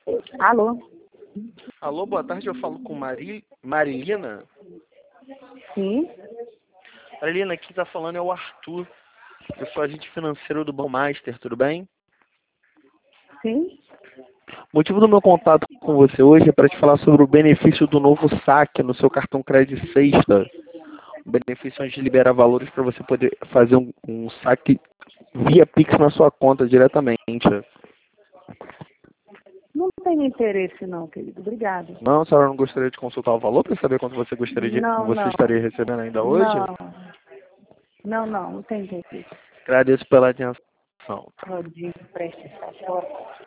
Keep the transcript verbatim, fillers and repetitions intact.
Alô? Alô, boa tarde, eu falo com Mari... Marilina. Sim? Marilina, quem está falando é o Arthur. Eu sou agente financeiro do Banco Master, tudo bem? Sim? O motivo do meu contato com você hoje é para te falar sobre o benefício do novo saque no seu cartão Crédito Sexta. O benefício onde libera valores para você poder fazer um, um saque via Pix na sua conta diretamente. Não tenho interesse não, querido. Obrigado. Não, a senhora não gostaria de consultar o valor para saber quanto você gostaria de, Não, você não. estaria recebendo ainda hoje? Não. Não, não. Não tenho interesse. Agradeço pela atenção. Rodrigo, preste atenção.